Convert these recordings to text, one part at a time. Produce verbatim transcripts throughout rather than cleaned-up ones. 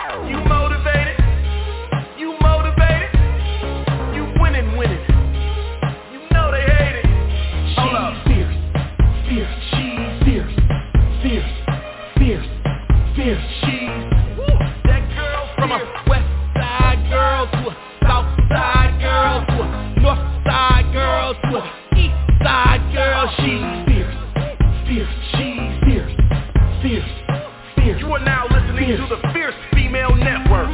You motivated? You motivated? You winning, winning. You know they hate it. Hold up. Fierce, fierce, she's fierce, fierce, fierce, fierce, she's that girl from a west side girl to a south side girl to a north side girl to a east side girl. She's fierce, fierce, she's fierce, fierce, fierce. You are now listening fierce. to the Fierce Female Network.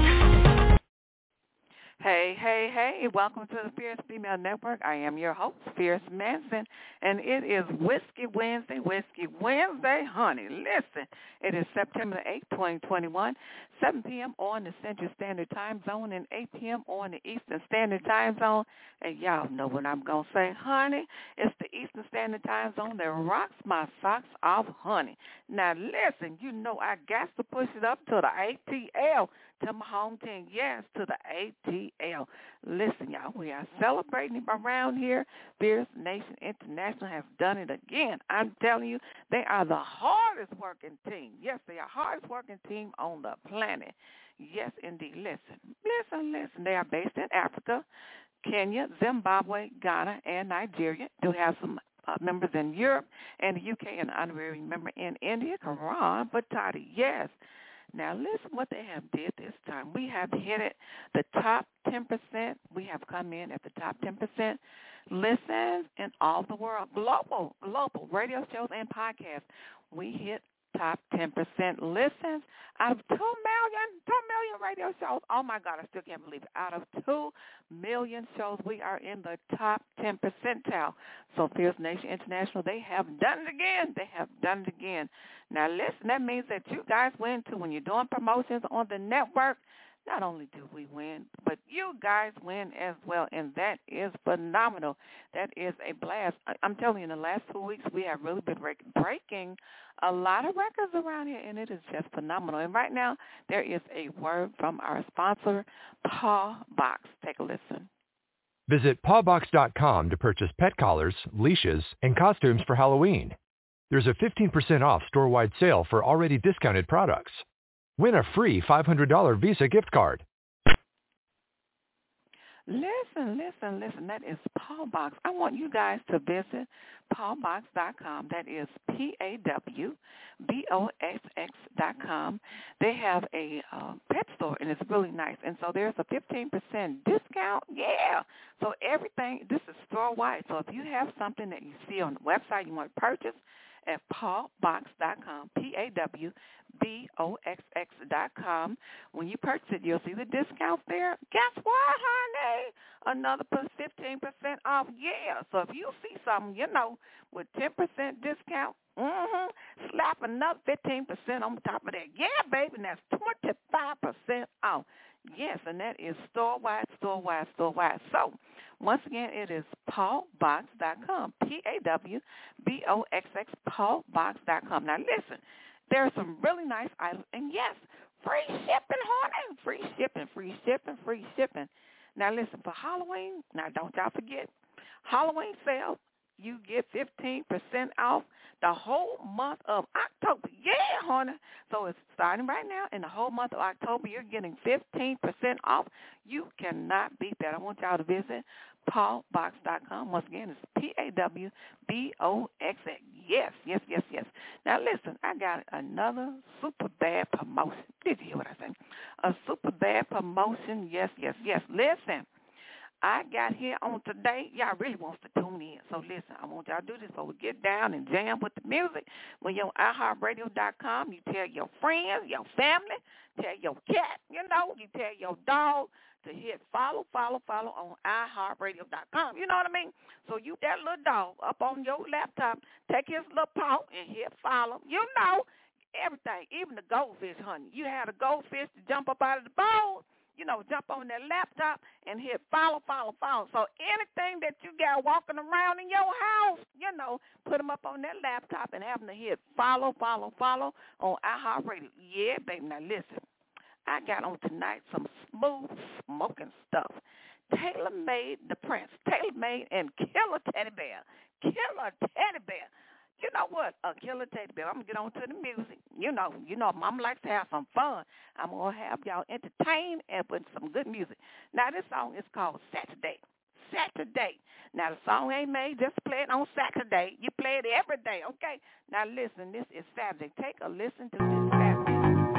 Hey, hey, hey, welcome to the Fierce Female Network. I am your host, Fierce Manson, and it is Whiskey Wednesday, Whiskey Wednesday, honey. Listen, it is September the eighth, twenty twenty-one, seven p.m. on the Central Standard Time Zone and eight p.m. on the Eastern Standard Time Zone. And y'all know what I'm going to say, honey. It's the Eastern Standard Time Zone that rocks my socks off, honey. Now, listen, you know I got to push it up to the A T L, to my home team, yes, to the A T L. Listen, y'all, we are celebrating around here. Fierce Nation International has done it again. I'm telling you, they are the hardest working team. Yes, they are hardest working team on the planet. Yes, indeed. Listen, listen, listen. They are based in Africa, Kenya, Zimbabwe, Ghana, and Nigeria. Do have some uh, members in Europe and the U K, and an honorary member in India, Karan Batati. Yes. Now, listen what they have did this time. We have hit it, the top ten percent. We have come in at the top ten percent listens in all the world, global, global radio shows and podcasts. We hit top ten percent listens out of two million, two million radio shows. Oh, my God, I still can't believe it. Out of two million shows, we are in the top ten percentile. So Fierce Nation International, they have done it again. They have done it again. Now, listen, that means that you guys win, too. When you're doing promotions on the network, not only do we win, but you guys win as well, and that is phenomenal. That is a blast. I'm telling you, in the last two weeks, we have really been breaking a lot of records around here, and it is just phenomenal. And right now, there is a word from our sponsor, Paw Box. Take a listen. Visit paw box dot com to purchase pet collars, leashes, and costumes for Halloween. There's a fifteen percent off store-wide sale for already discounted products. Win a free five hundred dollars Visa gift card. Listen, listen, listen. That is Paw Box. I want you guys to visit paw box dot com. That is P A W B O X X dot com. They have a uh, pet store, and it's really nice. And so there's a fifteen percent discount. Yeah. So everything, this is store-wide. So if you have something that you see on the website you want to purchase, at paw box dot com, P A W B O X X dot com. When you purchase it, you'll see the discounts there. Guess what, honey? Another fifteen percent off. Yeah. So if you see something, you know, with ten percent discount, mm-hmm, slap another fifteen percent on top of that. Yeah, baby, and that's twenty-five percent off. Yes, and that is store-wide, store-wide, store-wide. So, once again, it is paw box dot com, P A W B O X X, paw box dot com. Now, listen, there are some really nice items, and yes, free shipping, honey, free shipping, free shipping, free shipping. Now, listen, for Halloween, now don't y'all forget, Halloween sale, you get fifteen percent off the whole month of October. Yeah, honey. So it's starting right now. In the whole month of October, you're getting fifteen percent off. You cannot beat that. I want y'all to visit paw box dot com. Once again, it's P A W B O X X. Yes, yes, yes, yes. Now, listen, I got another super bad promotion. Did you hear what I said? A super bad promotion. Yes, yes, yes. Listen. I got here on today. Y'all really wants to tune in. So, listen, I want y'all to do this before we get down and jam with the music. When you're on i heart radio dot com, you tell your friends, your family, tell your cat, you know, you tell your dog to hit follow, follow, follow on i heart radio dot com. You know what I mean? So you, that little dog, up on your laptop, take his little paw and hit follow. You know, everything, even the goldfish, honey. You had a goldfish to jump up out of the bowl. You know, jump on that laptop and hit follow, follow, follow. So anything that you got walking around in your house, you know, put them up on that laptop and have them to hit follow, follow, follow on iHeartRadio. Yeah, baby. Now, listen, I got on tonight some smooth smoking stuff. Tailor-made the Prince. Tailor-made and Killer Teddy Bear. Killer Teddy Bear. You know what? A Killer Teddy Bear. I'm going to get on to the music. You know, you know, Mama likes to have some fun. I'm going to have y'all entertained and with some good music. Now, this song is called Saturday. Saturday. Now, the song ain't made just to play it on Saturday. You play it every day, okay? Now, listen, this is Saturday. Take a listen to this Saturday.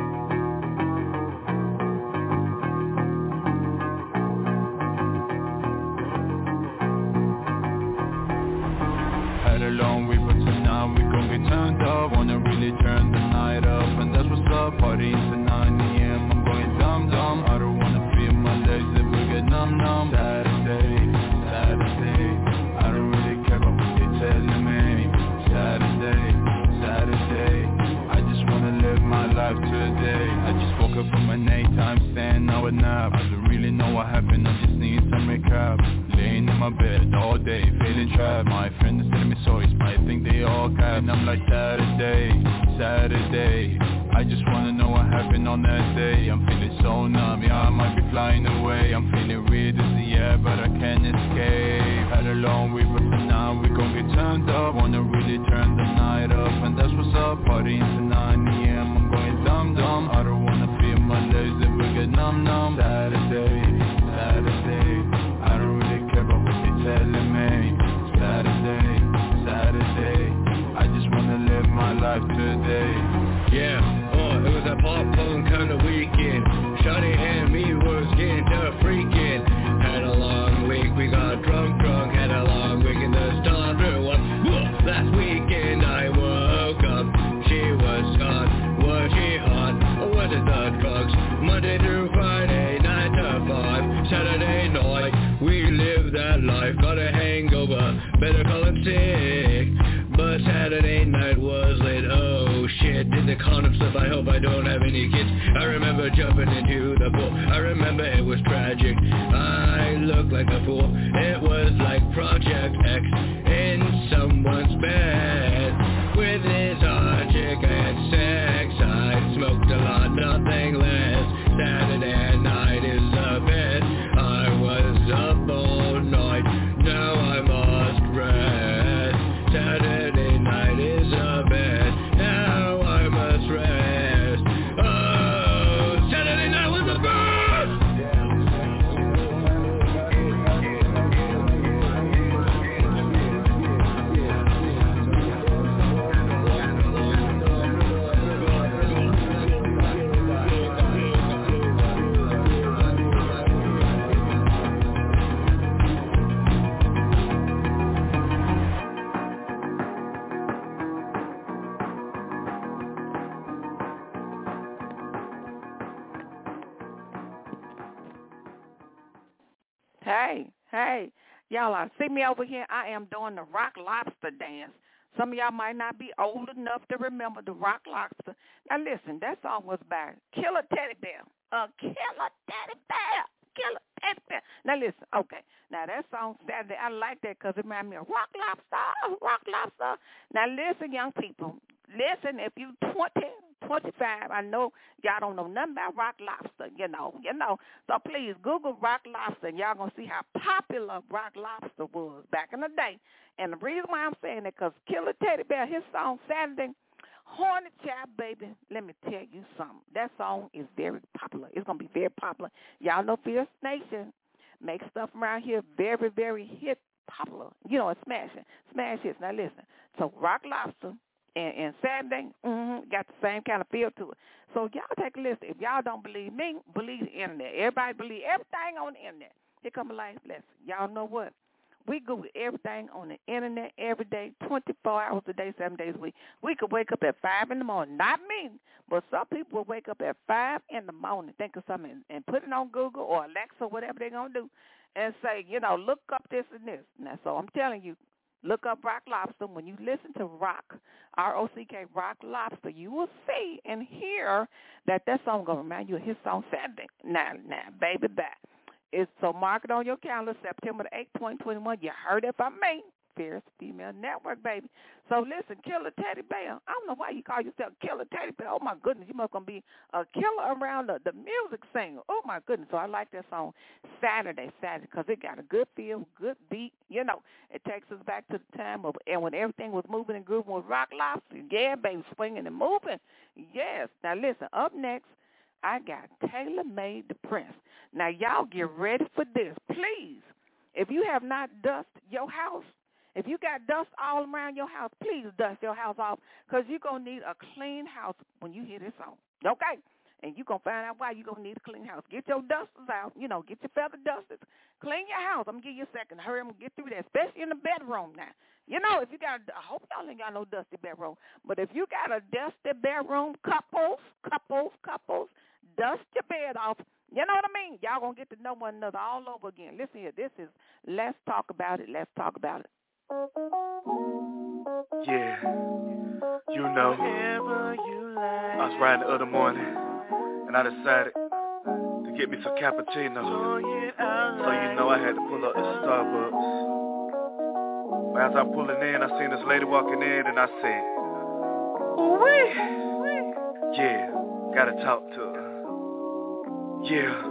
Had a long week, but tonight we gon' get turned up. Wanna really turn the night up, and that's what's up. Partying to nine a.m. I'm going dumb dumb. I don't wanna feel my legs if we get numb numb. Saturday, Saturday, I don't really care about what they telling me. Saturday, Saturday, I just wanna live my life today. I just woke up from an eight-time stand, now a nap. I don't really know what happened, I just need some recap. Laying in my bed all day, feeling trapped. My friend is telling me stories, but I think they all cap. And I'm like, Saturday, Saturday, I just wanna know what happened on that day. I'm feeling so numb, yeah, I might be flying away. I'm feeling weird as the air, but I can't escape. Had a long week, but tonight we gon' get turned up. Wanna really turn the night up, and that's what's up. Partying to nine a.m. I'm going dumb dumb. I don't wanna feel my legs if we get numb numb. Saturday, Saturday, I don't really care about what they telling me. Saturday, Saturday, I just wanna live my life today. Yeah, uh, it was a pop punk kind of weekend. Shawty and me was getting to freaking. Had a long week, we got drunk drunk. Had a long week in the star threw up. Last weekend I woke up, she was gone. Was she hot, or was it the drugs? Monday through Friday, nine to five. Saturday night, we live that life. Got a hangover, better call it sick. But Saturday night was lit, oh shit. Did the condom slip? I hope I don't have any kids. I remember jumping into the pool, I remember it was tragic. I looked like a fool, it was like Project X in someone's bed. With his hot chick I had sex, I smoked a lot, nothing less. Saturday night is the best. I was up all night, now I must rest. Saturday night is the best, now I must rest. Oh, Saturday night was the best. Hey, hey, y'all are see me over here. I am doing the Rock Lobster dance. Some of y'all might not be old enough to remember the Rock Lobster. Now listen, that song was by Killer Teddy Bear. A Killer Teddy Bear. Killer Teddy Bear. Now listen, okay. Now that song Saturday, I like that because it reminds me of Rock Lobster, Rock Lobster. Now listen, young people. Listen, if you twenty, twenty-five, I know y'all don't know nothing about Rock Lobster, you know, you know. So please Google Rock Lobster, and y'all going to see how popular Rock Lobster was back in the day. And the reason why I'm saying that because Killer Teddy Bear, his song Saturday, Horny Child Baby, let me tell you something. That song is very popular. It's going to be very popular. Y'all know Fierce Nation makes stuff around here very, very hit popular. You know, it's smashing. Smash hits. Now listen. So Rock Lobster. And, and Saturday, mm-hmm, got the same kind of feel to it. So y'all take a listen. If y'all don't believe me, believe the internet. Everybody believe everything on the internet. Here come a life lesson. Y'all know what? We Google everything on the internet every day, twenty-four hours a day, seven days a week. We could wake up at five in the morning. Not me, but some people will wake up at five in the morning, think of something, and, and put it on Google or Alexa, whatever they're going to do, and say, you know, look up this and this. Now, so I'm telling you, look up Rock Lobster. When you listen to Rock, R O C K, Rock Lobster, you will see and hear that that song going to remind you of his song Saturday. Now, now, baby, back. It's, so mark it on your calendar, September the eighth, twenty twenty-one. You heard it from me, Fierce Female Network, baby. So listen, Killer Teddy Bear. I don't know why you call yourself Killer Teddy Bear. Oh my goodness, you must gonna be a killer around the, the music singer. Oh my goodness. So I like that song Saturday, Saturday, because it got a good feel, good beat. You know, it takes us back to the time of and when everything was moving and grooving with Rock Lobster. Yeah, baby, swinging and moving. Yes. Now listen, up next, I got Taylor Made the Prince. Now y'all get ready for this, please. If you have not dusted your house, if you got dust all around your house, please dust your house off because you're going to need a clean house when you hear this song, okay? And you're going to find out why you're going to need a clean house. Get your dusters out, you know, get your feather dusters. Clean your house. I'm going to give you a second. Hurry up and get through that, especially in the bedroom now. You know, if you got, I hope y'all ain't got no dusty bedroom, but if you got a dusty bedroom, couples, couples, couples, dust your bed off. You know what I mean? Y'all going to get to know one another all over again. Listen here. This is Let's Talk About It. Let's talk about it. Yeah. You know, I was riding the other morning, and I decided to get me some cappuccino. So you know I had to pull up to Starbucks. But as I'm pulling in, I seen this lady walking in, and I said, ooh-wee. Yeah, gotta talk to her. Yeah.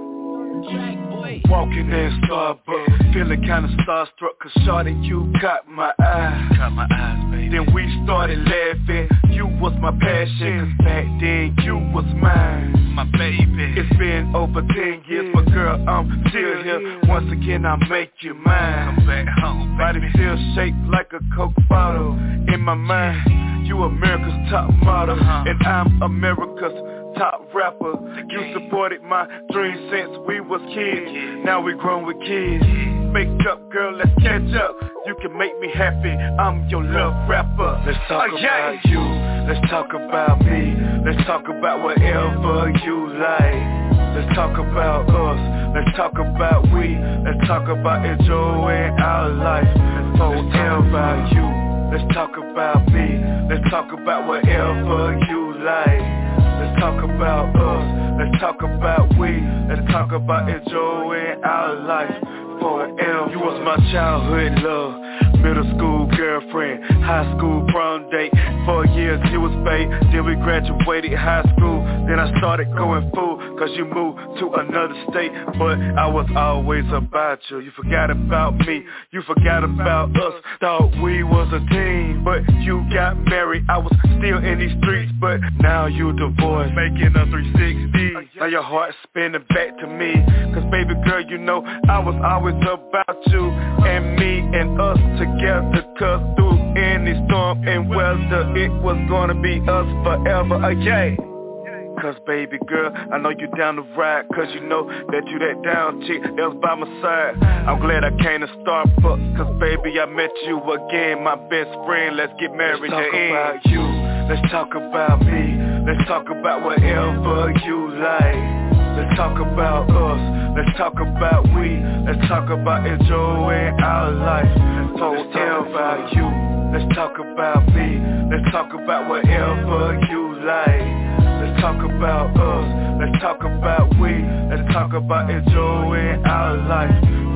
Walking in Starbucks, feeling kinda starstruck, cause shawty, you caught my eyes. Caught my eyes, baby. Then we started laughing, you was my passion, cause back then you was mine. My baby. It's been over ten years, but girl, I'm still here. Once again, I'll make you mine. Come back home, body still shaped like a Coke bottle. In my mind, you America's top model, uh-huh. And I'm America's top rapper. You supported my dreams since we was kids. Now we grown with kids. Make up, girl, let's catch up. You can make me happy, I'm your love rapper. Let's talk uh, yeah. about you, let's talk about me. Let's talk about whatever you like. Let's talk about us, let's talk about we. Let's talk about enjoying our life. Let's talk about you, let's talk about me. Let's talk about whatever you like. Let's talk about us, let's talk about we. Let's talk about enjoying our life forever. You was my childhood love, middle school girlfriend, high school prom date. Four years you was babe, then we graduated high school. Then I started going full, cause you moved to another state. But I was always about you, you forgot about me, you forgot about us. Thought we was a team, but you got married. I was still in these streets, but now you divorced, making a three sixty. Now your heart's spinning back to me, cause baby girl, you know I was always about you and me and us together. Cause through any storm and weather, it was gonna be us forever, uh, yeah. Cause baby girl, I know you down to ride, cause you know that you that down chick that was by my side. I'm glad I came to Starbucks, cause baby I met you again, my best friend. Let's get married. Let's talk about you, let's talk about me. Let's talk about whatever you like. Let's talk about us, let's talk about we. Let's talk about enjoying our life. Let's talk about you, let's talk about me. Let's talk about whatever you like. Let's talk about us, let's talk about we. Let's talk about enjoying our life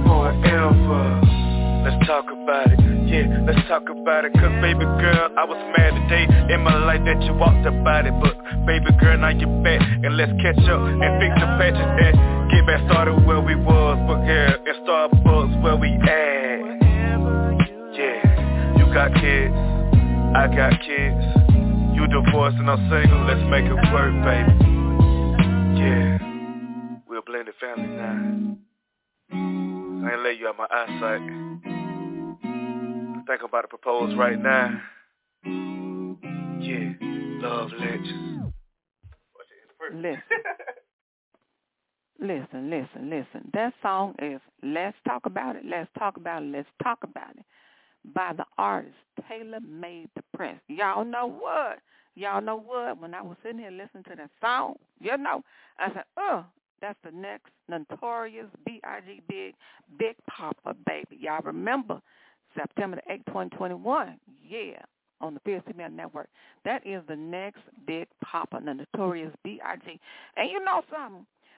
forever. Let's talk about it, yeah, let's talk about it. Cause baby girl, I was mad today in my life that you walked about it. But baby girl, now you're back, and let's catch up and fix the patches and get back started where we was. But girl, in Starbucks where we at. Yeah, you got kids, I got kids. You divorced and I'm single, let's make it work, baby. Yeah, we're a blended family now. I ain't let you out my eyesight. I think I'm about to propose right now. Yeah, love legends. Listen, listen, listen, listen. That song is Let's Talk About It, Let's Talk About It, Let's Talk About It by the artist Taylor Made the Prince. Y'all know what? Y'all know what? When I was sitting here listening to that song, you know, I said, oh, that's the next Notorious B I G Big, Big Papa, baby. Y'all remember September the eighth, twenty twenty-one, yeah, on the Fierce Female Network. That is the next Big Papa, the Notorious B I G And you know something?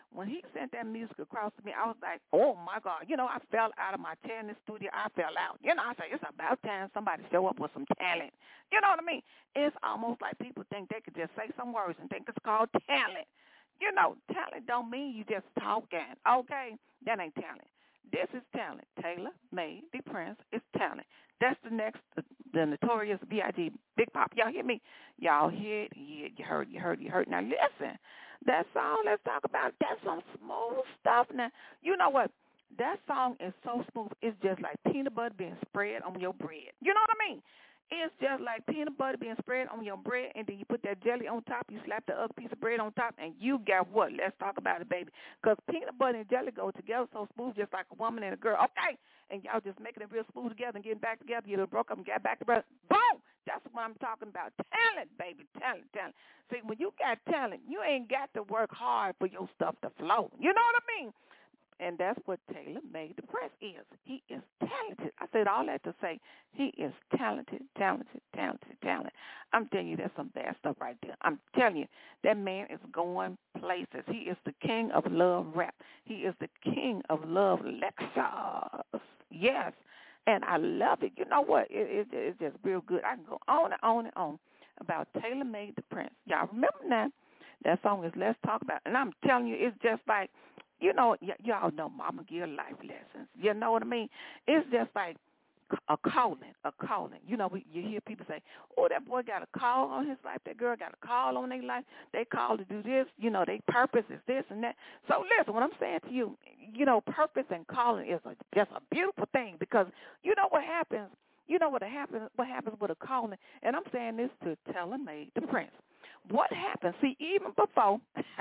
when he sent that music across to me, I was like, oh, my God. You know, I fell out of my chair in the studio. I fell out. You know, I said, it's about time somebody show up with some talent. You know what I mean? It's almost like people think they could just say some words and think it's called talent. You know, talent don't mean you just talking. Okay? That ain't talent. This is talent. Taylor Made the Prince is talent. That's the next, the, the Notorious B I G Big Pop. Y'all hear me? Y'all hear it? Yeah, you heard, you heard, you heard. Now listen, that song, let's talk about it. That's some smooth stuff. Now, you know what? That song is so smooth. It's just like peanut butter being spread on your bread. You know what I mean? It's just like peanut butter being spread on your bread, and then you put that jelly on top, you slap the other piece of bread on top, and you got what? Let's talk about it, baby. Because peanut butter and jelly go together so smooth, just like a woman and a girl. Okay? And y'all just making it real smooth together and getting back together. You broke up and got back together. Boom! That's what I'm talking about. Talent, baby. Talent, talent. See, when you got talent, you ain't got to work hard for your stuff to flow. You know what I mean? And that's what Taylor Made the Prince is. He is talented. I said all that to say he is talented, talented, talented, talented. I'm telling you, that's some bad stuff right there. I'm telling you, that man is going places. He is the king of love rap. He is the king of love lectures. Yes. And I love it. You know what? It, it, it's just real good. I can go on and on and on about Taylor Made the Prince. Y'all remember that? That song is Let's Talk About it. And I'm telling you, it's just like, you know, y- y'all know Mama give life lessons. You know what I mean? It's just like a calling, a calling. You know, we, you hear people say, oh, that boy got a call on his life. That girl got a call on their life. They called to do this. You know, their purpose is this and that. So listen, what I'm saying to you, you know, purpose and calling is a, just a beautiful thing because you know what happens. You know what happens, what happens with a calling. And I'm saying this to Taylor Made the Prince. What happened? See, even before,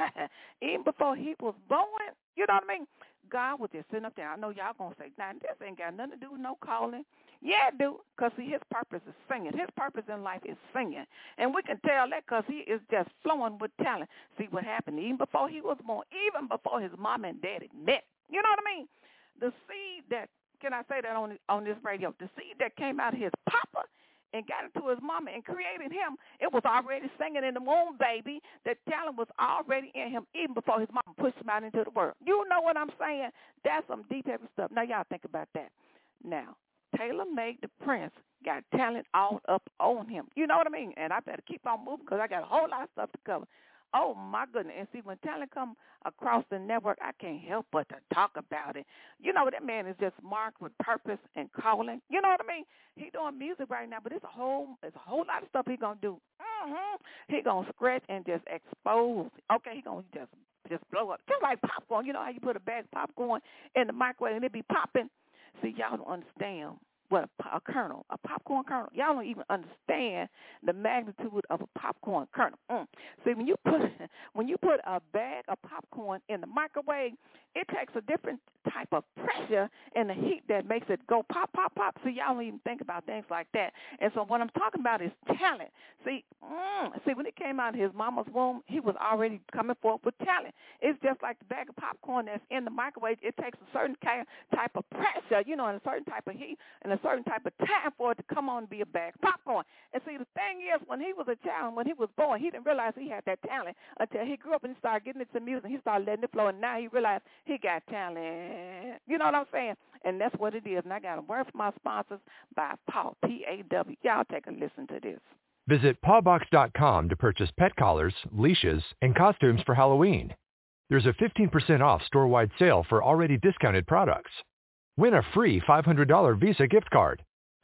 even before he was born, you know what I mean? God was just sitting up there. I know y'all going to say, nah, this ain't got nothing to do with no calling. Yeah, it do, because, see, his purpose is singing. His purpose in life is singing. And we can tell that because he is just flowing with talent. See what happened even before he was born, even before his mom and daddy met. You know what I mean? The seed that, can I say that on, on this radio, the seed that came out of his papa and got into his mama and created him, it was already singing in the womb, baby. The talent was already in him even before his mama pushed him out into the world. You know what I'm saying? That's some deep, heavy stuff. Now, y'all think about that. Now, Taylor Made the Prince got talent all up on him. You know what I mean? And I better keep on moving because I got a whole lot of stuff to cover. Oh, my goodness. And see, when talent come across the network, I can't help but to talk about it. You know, that man is just marked with purpose and calling. You know what I mean? He doing music right now, but it's a whole it's a whole lot of stuff he going to do. Mm-hmm. He going to scratch and just expose. Okay, he going to just, just blow up. Just like popcorn. You know how you put a bag of popcorn in the microwave and it be popping? See, y'all don't understand what a, a kernel, a popcorn kernel. Y'all don't even understand the magnitude of a popcorn kernel. Mm. See, when you put when you put a bag of popcorn in the microwave, it takes a different type of pressure and the heat that makes it go pop, pop, pop. See, y'all don't even think about things like that. And so what I'm talking about is talent. See, mm, see, when it came out of his mama's womb, he was already coming forth with talent. It's just like the bag of popcorn that's in the microwave. It takes a certain kind type of pressure, you know, and a certain type of heat and a certain type of time for it to come on and be a bag of popcorn. And see, the thing is, when he was a child, when he was born, he didn't realize he had that talent until he grew up and he started getting into music. He started letting it flow, and now he realized he got talent. You know what I'm saying? And that's what it is. And I got a word from my sponsors by Paw, P A W. Y'all take a listen to this. Visit pawbox dot com to purchase pet collars, leashes, and costumes for Halloween. There's a fifteen percent off store-wide sale for already discounted products. Win a free five hundred dollars Visa gift card.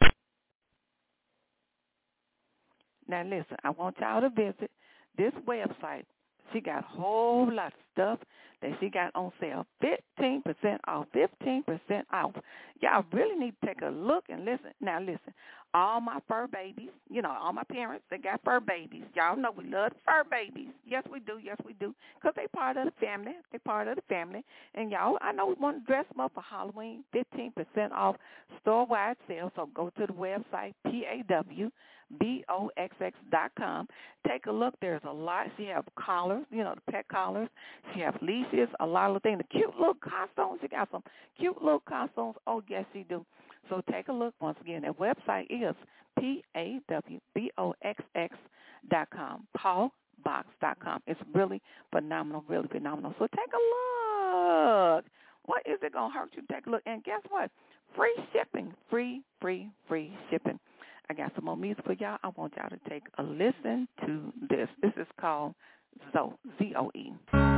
Now, listen, I want y'all to visit this website. She got a whole lot of stuff that she got on sale. fifteen percent off, fifteen percent off. Y'all really need to take a look and listen. Now, listen, all my fur babies, you know, all my parents, they got fur babies. Y'all know we love fur babies. Yes, we do. Yes, we do. Because they part of the family. They part of the family. And, y'all, I know we want to dress them up for Halloween. fifteen percent off store-wide sale. So go to the website, P A W B O X X dot com. Take a look. There's a lot. She have collars, you know, the pet collars. She have leashes, a lot of things. The cute little costumes. She got some cute little costumes. Oh, yes, she do. So take a look. Once again, that website is P A W B O X X dot com. Paw box dot com. It's really phenomenal, really phenomenal. So take a look. What is it going to hurt you? Take a look. And guess what? Free shipping. Free, free, free shipping. I got some more music for y'all. I want y'all to take a listen to this. This is called Zoe, Z O E.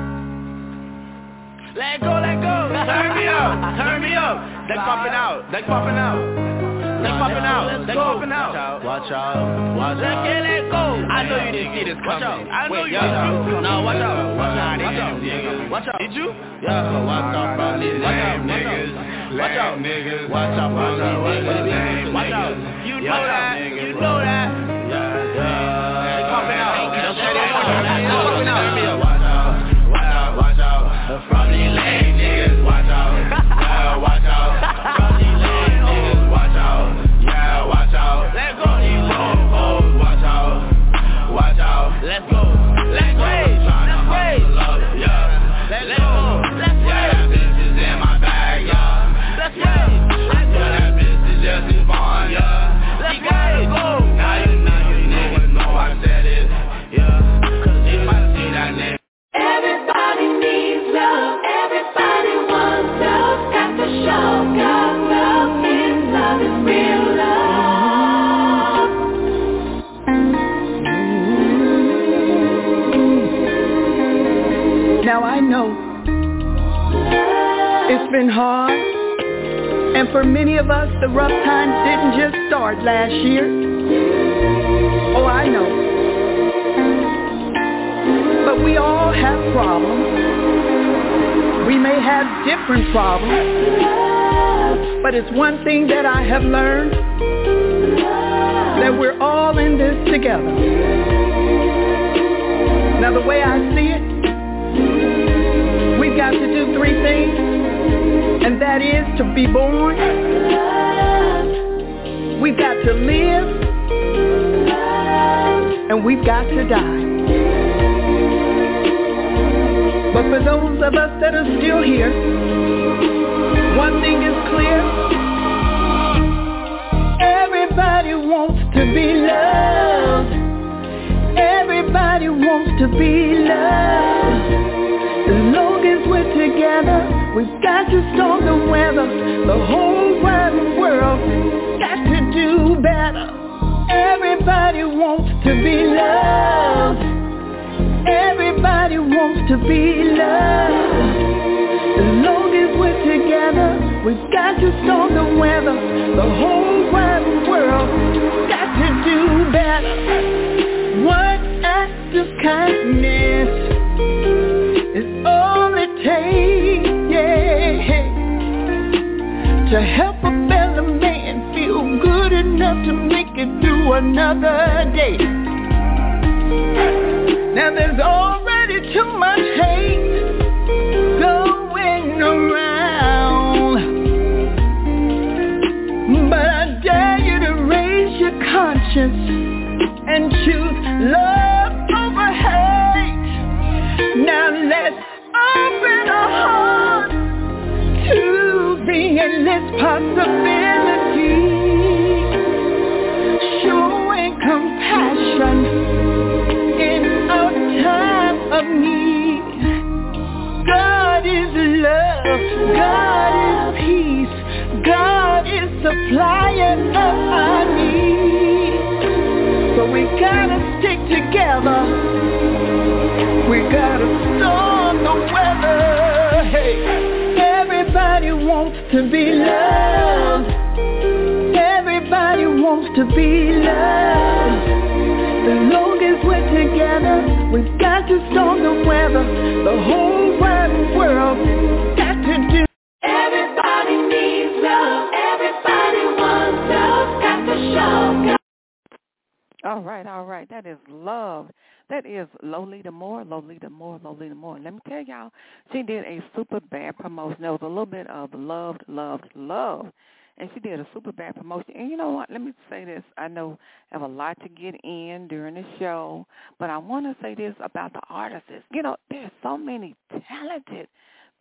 Let go, let go. Turn me up, turn me up. They popping out, they popping out. They popping out, they popping out. Watch out, watch out. Let go, let go. I know you didn't see this coming. I know you didn't. No, watch out, watch out, watch out. Watch out. Did you? Yeah, watch out from these lame niggas. Watch out, niggas. Watch out from these niggas. Watch out. You know that, you know that. Yeah, yeah. They popping out. Don't say that. They popping out. Watch out, watch out, watch out. From these lame niggas, watch out. Yeah, watch out. From these lame niggas, watch out. Yeah, watch out. Let go. From these lame hoes, watch out. Watch out. Let's go. Let's raise. Let's raise. Yeah. Let's go. Let's raise. Yeah, that bitch is in my bag, yeah. Let's raise. Yeah, that bitch is just as fun, yeah. Let's raise. Now you, now you niggas know I said it, yeah. Cause if I see that nigga. Everybody needs love, everybody wants love. Got to show God love, His love is real love. Now I know it's been hard, and for many of us the rough times didn't just start last year. Oh, I know. But we all have problems. We may have different problems, but it's one thing that I have learned, that we're all in this together. Now the way I see it, we've got to do three things, and that is to be born, we've got to live, and we've got to die. But for those of us that are still here, one thing is clear. Everybody wants to be loved. Everybody wants to be loved. As long as we're together, we've got to storm the weather. The whole wide world got to do better. Everybody wants to be loved. Everybody wants to be loved. As long as we're together, we've got to storm the weather. The whole wide world got to do better. One act of kindness is all it takes, yeah, to help a fellow man feel good enough to make it through another day. Now there's already too much hate going around, but I dare you to raise your conscience and choose love over hate. Now let's open our hearts to the endless possibilities, showing compassion time of need. God is love, God is peace, God is supplier of our needs. So we gotta stick together, we gotta storm the weather. Hey, everybody wants to be loved, everybody wants to be loved. As long as we're together, we've got to storm the weather. The whole wide world got to do. Everybody needs love. Everybody wants love. Got to show God. All right, all right. That is love. That is Lolita Moore, Lolita Moore, Lolita Moore. Let me tell y'all, she did a super bad promotion. There was a little bit of loved, loved, love. And she did a super bad promotion. And you know what? Let me say this. I know I have a lot to get in during the show, but I want to say this about the artists. You know, there's so many talented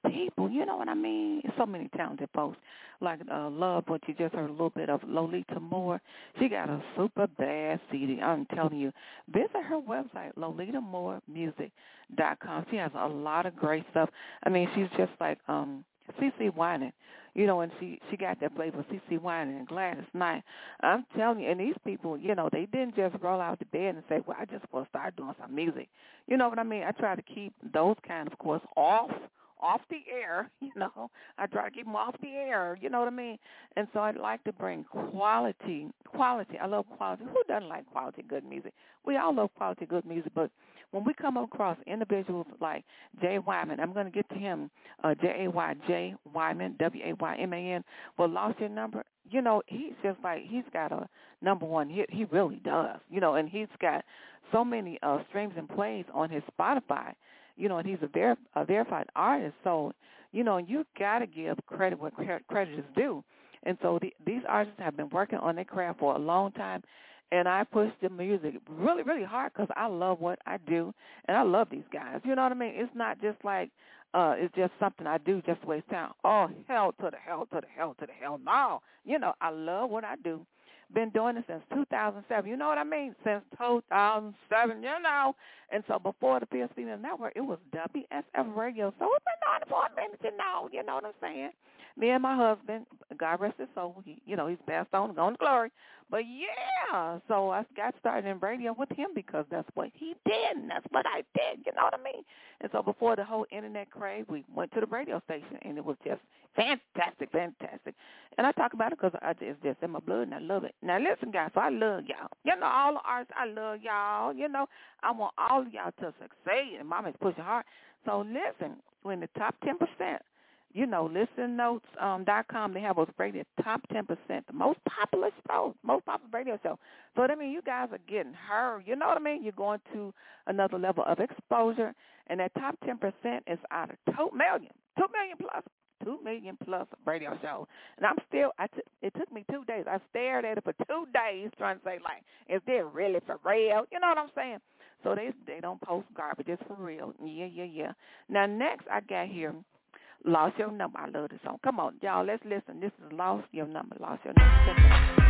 people, you know what I mean? So many talented folks. Like, uh, love what you just heard a little bit of Lolita Moore. She got a super bad C D. I'm telling you. Visit her website, lolita moore music dot com. She has a lot of great stuff. I mean, she's just like um, C C Winans. You know, and she, she got that flavor, C C Winans and Gladys Knight. I'm telling you, and these people, you know, they didn't just roll out the bed and say, well, I just want to start doing some music. You know what I mean? I try to keep those kind of course, off. off the air, you know. I try to keep them off the air, you know what I mean? And so I'd like to bring quality, quality. I love quality. Who doesn't like quality, good music? We all love quality, good music, but when we come across individuals like Jay Wyman, I'm going to get to him, uh, J A Y J Wyman, W A Y M A N, well, Lost Your Number, you know, he's just like, he's got a number one hit. He really does, you know, and he's got so many uh, streams and plays on his Spotify. You know, and he's a, ver- a verified artist, so, you know, you got to give credit where credit is due. And so the, these artists have been working on their craft for a long time, and I push the music really, really hard because I love what I do, and I love these guys. You know what I mean? It's not just like uh, it's just something I do just the way it sounds. Oh, hell to the hell to the hell to the hell. No. You know, I love what I do. Been doing it since two thousand seven. You know what I mean? Since two thousand seven, you know. And so before the P S C Network, it was W S F Radio. So we've been on it for a minute, you know. You know what I'm saying? Me and my husband, God rest his soul, he, you know, he's passed on, gone to glory. But, yeah, so I got started in radio with him because that's what he did, and that's what I did, you know what I mean? And so before the whole internet craze, we went to the radio station, and it was just fantastic, fantastic. And I talk about it because it's just in my blood, and I love it. Now, listen, guys, so I love y'all. You know, all the artists, I love y'all. You know, I want all of y'all to succeed, and Mama's pushing hard. So, listen, we're in the top ten percent. You know, listen notes dot com, they have us rated top ten percent, the most popular show, most popular radio show. So, I mean, you guys are getting heard. You know what I mean? You're going to another level of exposure, and that top ten percent is out of two million, two million plus, two million plus radio show. And I'm still, I t- it took me two days. I stared at it for two days trying to say, like, is this really for real? You know what I'm saying? So they they don't post garbage. It's for real. Yeah, yeah, yeah. Now, next I got here, Lost Your Number. I love this song. Come on, y'all, let's listen. This is Lost Your Number. Lost Your Number. Check it out.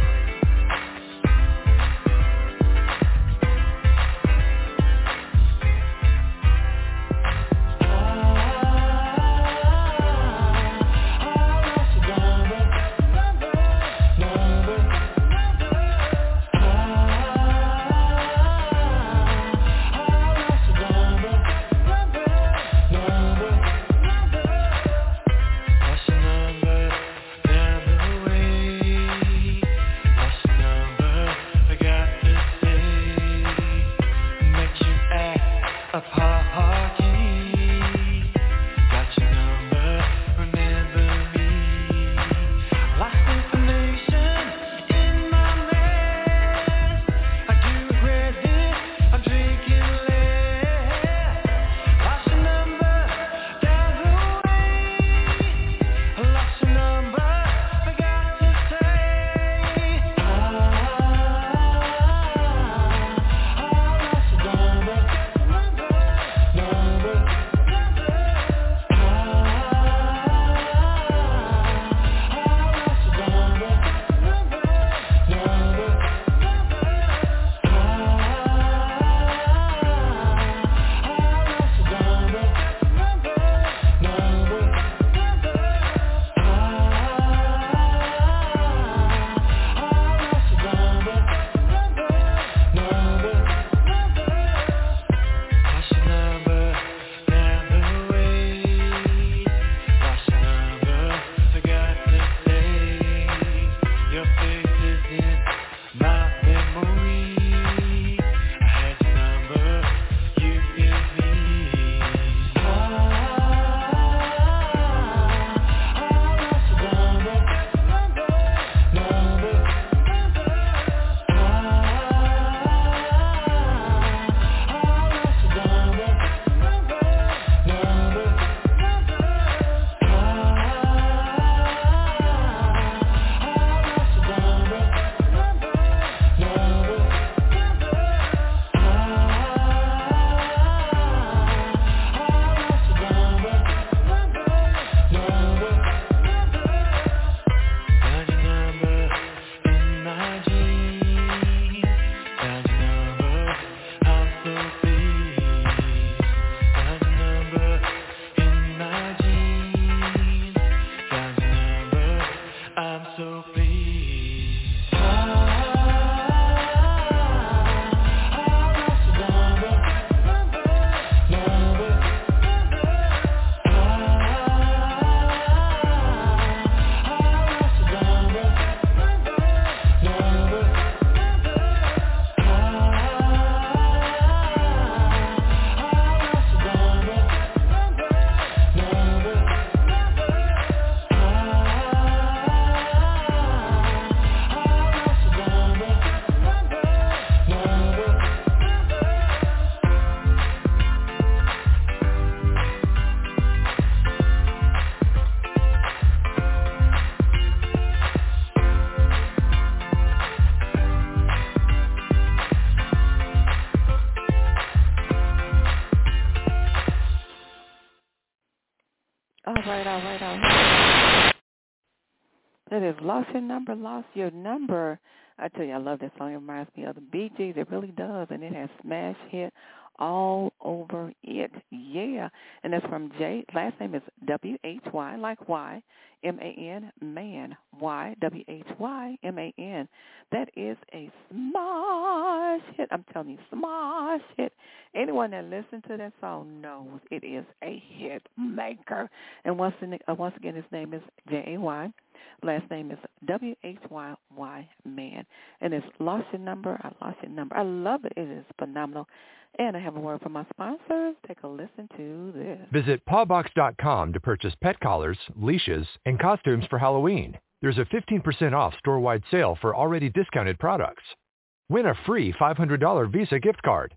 All right, all right, all right. That is Lost Your Number, Lost Your Number. I tell you, I love that song. It reminds me of the Bee Gees. It really does, and it has smash hit all over it. Yeah, and that's from Jay. Last name is W H Y, like Y, M A N, man, Y, W H Y, M A N. That is a smash hit. I'm telling you, smash hit. Anyone that listens to that song knows it is a hit maker. And once, in, uh, once again, his name is J A Y. Last name is W H Y Y, man. And it's Lost Your Number. I Lost Your Number. I love it. It is phenomenal. And I have a word from my sponsors. Take a listen to this. Visit paw box dot com to purchase pet collars, leashes, and costumes for Halloween. There's a fifteen percent off store-wide sale for already discounted products. Win a free five hundred dollars Visa gift card.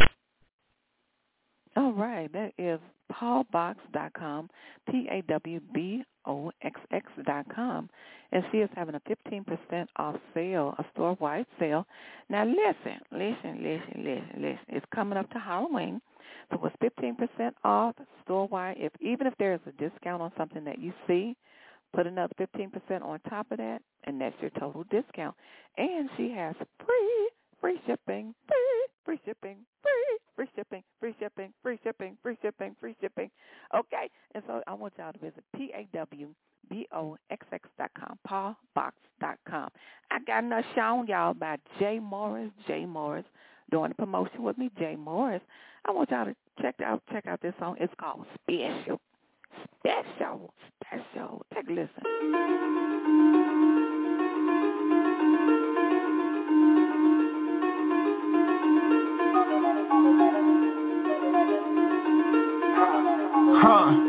All right. That is paw box dot com, P A W B O X X dot com. And she is having a fifteen percent off sale, a store-wide sale. Now, listen, listen, listen, listen, listen. It's coming up to Halloween, so it's fifteen percent off store-wide. If even if there is a discount on something that you see, put another fifteen percent on top of that, and that's your total discount. And she has free, free shipping, free, free shipping, free, free shipping, free shipping, free shipping, free shipping, free shipping. Okay, and so I want y'all to visit P A W B O X X dot com, paw box dot com. I got another song, y'all, by Jay Morris. Jay Morris doing the promotion with me, Jay Morris. I want y'all to check out check out this song. It's called Special. Special. Special. Take a listen. Huh.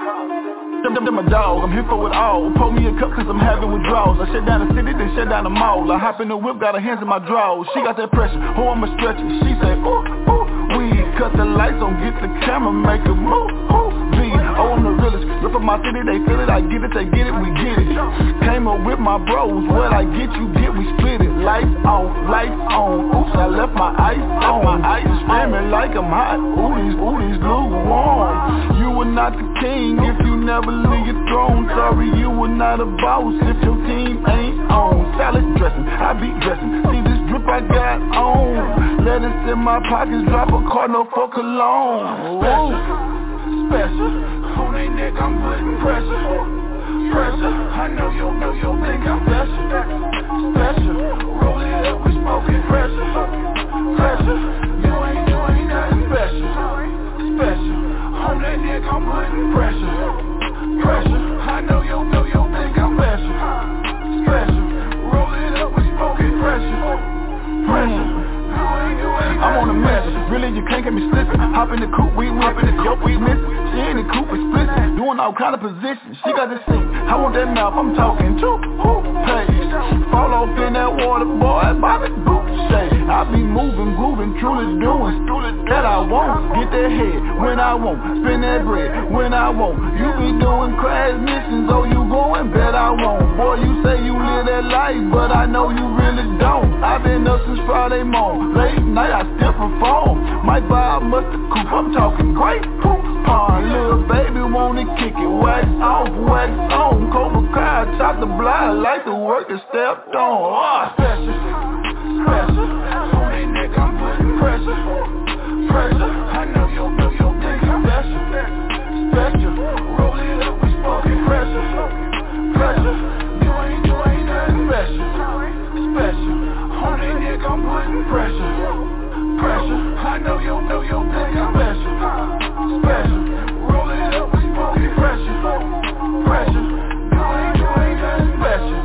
Them, them, them my dog, I'm here for it all. Pour me a cup cause I'm having withdrawals. I shut down the city, then shut down the mall. I hop in the whip, got her hands in my drawers. She got that pressure, oh I'ma stretch it. She say, ooh, ooh, we cut the lights on, get the camera, make a move, ooh. V, oh I'm the realest, rip up my city, they feel it, I get it, they get it, we get it. Came up with my bros, what I get, you get, we split it. Lights off, lights on, oops, I left my ice on. My ice screaming like I'm hot, ooh these, ooh these lukewarm. You were not the king if you never leave your throne. Sorry, you were not a boss if your team ain't on. Salad dressing, I be dressing. See this drip I got on. Lettuce in my pockets, drop a car, no for cologne. Special, special. On they neck, I'm putting pressure. Pressure. I know you, know you think I'm special. Special. Roll it up, we smoking pressure. Pressure. You ain't, you ain't nothing special. Special. On that neck, I'm putting pressure. Pressure, I know you, know you think I'm special. Special, roll it up, we smoking pressure. Pressure, you ain't, you ain't I'm on a mission, really you can't get me slipping. Hop in the coupe, we whip in the coupe, we missing. She in the coupe, we splitting, doing all kind of positions. She got the seat, I want that mouth, I'm talking to who pays. Fall off in that water, boy, Bobby Boot shake. I be moving, grooving, truly doing that I want. Get that head when I want, spend that bread when I want. You be doing crash missions, oh you going, bet I won't. Boy, you say you live that life, but I know you really don't. I been up since Friday morning, late night I still perform. Might buy a mustard coupe, I'm talking great poop pond. Little baby wanna kick it, wax off, wax on. Cobra Kai, chop the block, like the work that stepped on. Oh, special, special. On they neck, I'm putting pressure. Pressure, I know you, know you think I'm special. Special, roll it up, we smoking pressure. Pressure, you ain't, you ain't nothing special. Special, on they neck, I'm putting pressure. Pressure, I know you, know you think I'm special. Special, roll it up, we smoking pressure. Pressure, you ain't, you ain't nothing special.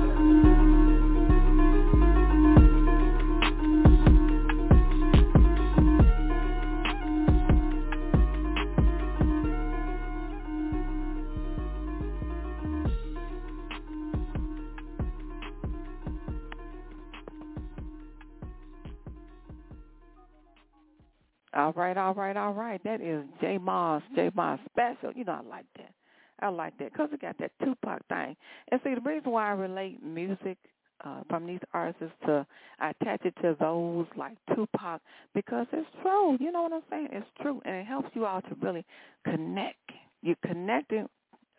All right, all right, all right. That is J Moss, J Moss Special. You know, I like that. I like that because it got that Tupac thing. And see, the reason why I relate music uh, from these artists is to I attach it to those like Tupac because it's true. You know what I'm saying? It's true, and it helps you all to really connect. You're connecting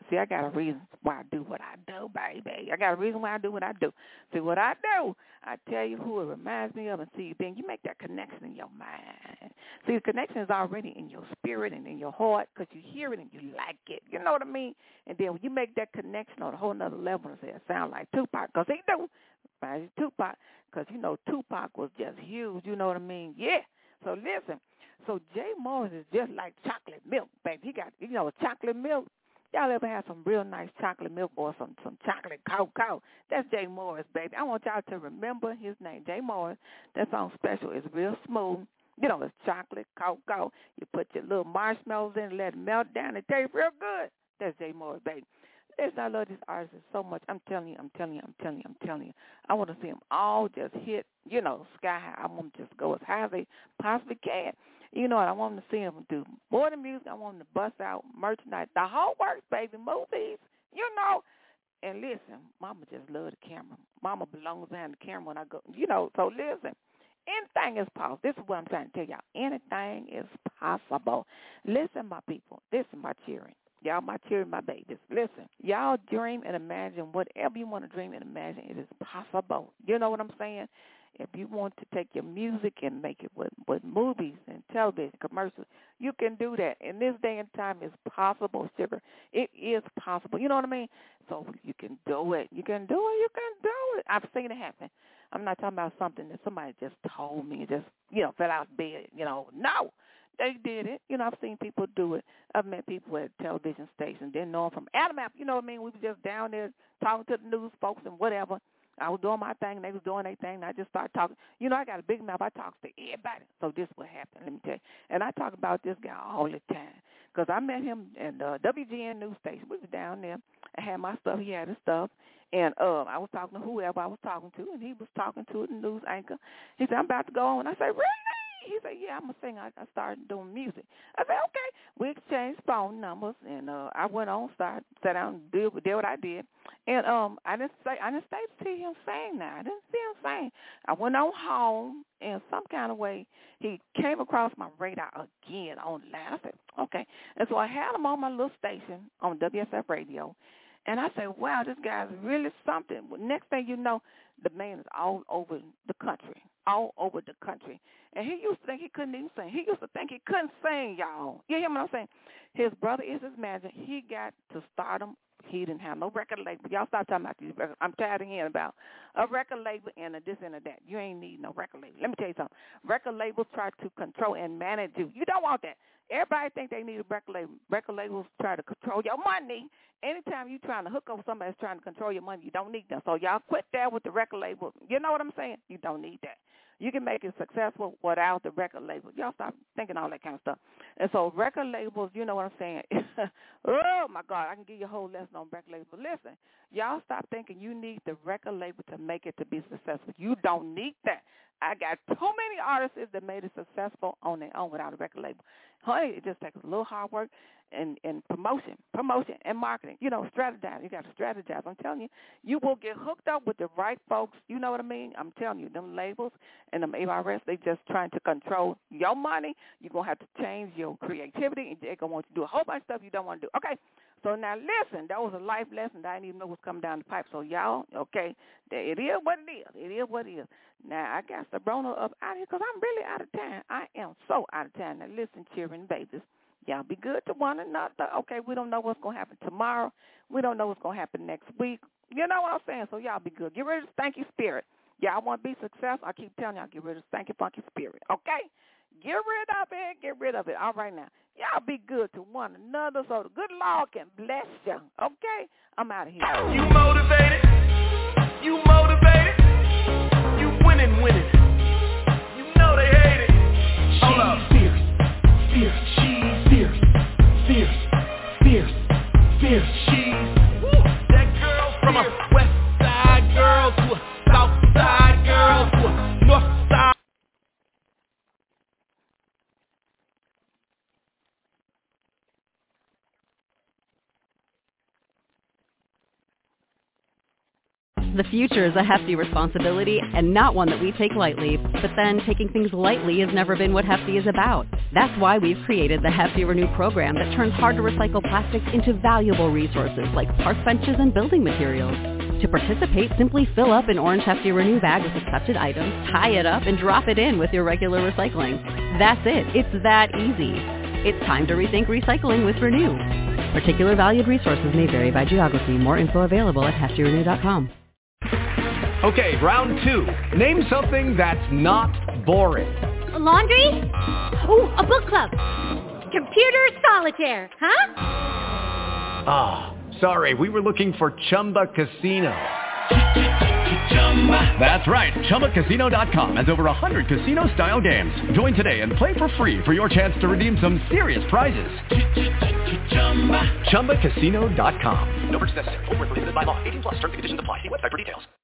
See, I got a reason why I do what I do, baby. I got a reason why I do what I do. See, what I do, I tell you who it reminds me of, and see, then you make that connection in your mind. See, the connection is already in your spirit and in your heart because you hear it and you like it. You know what I mean? And then when you make that connection on a whole nother level and say it sound like Tupac, because he do, right? Tupac, because, you know, Tupac was just huge. You know what I mean? Yeah. So listen. So Jay Morris is just like chocolate milk, baby. He got, you know, chocolate milk. Y'all ever have some real nice chocolate milk or some, some chocolate cocoa? That's Jay Morris, baby. I want y'all to remember his name, Jay Morris. That song special is real smooth. You know, it's chocolate cocoa. You put your little marshmallows in and let it melt down. It tastes real good. That's Jay Morris, baby. Listen, I love these artists so much. I'm telling you, I'm telling you, I'm telling you, I'm telling you. I want to see them all just hit, you know, sky high. I want them to just go as high as they possibly can. You know what? I want them to see them do more than music. I want them to bust out merchandise. The whole works, baby, movies, you know. And listen, Mama just loves the camera. Mama belongs behind the camera when I go, you know. So listen, anything is possible. This is what I'm trying to tell y'all. Anything is possible. Listen, my people. Listen, my cheering. Y'all, my cheering, my babies. Listen, y'all dream and imagine whatever you want to dream and imagine. It is possible. You know what I'm saying? If you want to take your music and make it with, with movies and television, commercials, you can do that. In this day and time, it's possible, sugar. It is possible. You know what I mean? So you can do it. You can do it. You can do it. I've seen it happen. I'm not talking about something that somebody just told me, just, you know, fell out of bed, you know. No, they did it. You know, I've seen people do it. I've met people at television stations, didn't know them from Adam Apple. You know what I mean? We were just down there talking to the news folks and whatever. I was doing my thing, and they was doing their thing, and I just started talking. You know, I got a big mouth. I talk to everybody. So this is what happened, let me tell you. And I talk about this guy all the time because I met him at the W G N news station. We was down there. I had my stuff. He had his stuff. And uh, I was talking to whoever I was talking to, and he was talking to the news anchor. He said, I'm about to go on. I said, really? He said, yeah, I'm a singer. I, I started doing music. I said, okay. We exchanged phone numbers, and uh, I went on, started, sat down, and did, did what I did. And um, I didn't say, I didn't stay to see him sing now. I didn't see him sing. I went on home, and some kind of way, he came across my radar again online. I said, okay. And so I had him on my little station on W S F radio. And I said, wow, this guy's really something. Well, next thing you know, the man is all over the country, all over the country. And he used to think he couldn't even sing. He used to think he couldn't sing, y'all. You hear what I'm saying? His brother is his manager. He got to stardom. He didn't have no record label. Y'all stop talking about these records. I'm tired of hearing about a record label and a this and a that. You ain't need no record label. Let me tell you something. Record labels try to control and manage you. You don't want that. Everybody think they need a record label. Record labels try to control your money. Anytime you're trying to hook up with somebody that's trying to control your money, you don't need them. So y'all quit that with the record label. You know what I'm saying? You don't need that. You can make it successful without the record label. Y'all stop thinking all that kind of stuff. And so record labels, you know what I'm saying? Oh, my God, I can give you a whole lesson on record labels. Listen, y'all stop thinking you need the record label to make it to be successful. You don't need that. I got too many artists that made it successful on their own without a record label. Honey, it just takes a little hard work and, and promotion, promotion and marketing. You know, strategize. You got to strategize. I'm telling you, you will get hooked up with the right folks. You know what I mean? I'm telling you, them labels and them A R S, they just trying to control your money. You're going to have to change your creativity, and they're going to want you to do a whole bunch of stuff you don't want to do. Okay, so now listen, that was a life lesson that I didn't even know was coming down the pipe. So y'all, okay, it is what it is. It is what it is. Now, I got Sabrina up out here because I'm really out of time. I am so out of time. Now, listen, cheering babies. Y'all be good to one another. Okay, we don't know what's going to happen tomorrow. We don't know what's going to happen next week. You know what I'm saying? So y'all be good. Get rid of the stanky spirit. Y'all want to be successful? I keep telling y'all, get rid of the stanky, funky spirit. Okay? Get rid of it. Get rid of it. All right, now. Y'all be good to one another so the good Lord can bless you. Okay? I'm out of here. You motivated. You motivated. You winning, winning. You know they hate it. Hold up. Fierce, fierce, she's fierce, fierce, fierce, fierce, she's woo. That girl from a west side girl to a south side girl to a north side. The future is a hefty responsibility and not one that we take lightly, but then taking things lightly has never been what Hefty is about. That's why we've created the Hefty Renew program that turns hard-to-recycle plastics into valuable resources like park benches and building materials. To participate, simply fill up an orange Hefty Renew bag with accepted items, tie it up, and drop it in with your regular recycling. That's it. It's that easy. It's time to rethink recycling with Renew. Particular valued resources may vary by geography. More info available at hefty renew dot com. Okay, round two. Name something that's not boring. A laundry? Ooh, a book club. Computer solitaire, huh? Ah, oh, sorry, we were looking for Chumba Casino. That's right, Chumba Casino dot com has over one hundred casino-style games. Join today and play for free for your chance to redeem some serious prizes. Chumba Casino dot com. No purchase necessary. Void where prohibited by law. eighteen plus. Terms and conditions apply. See website for details.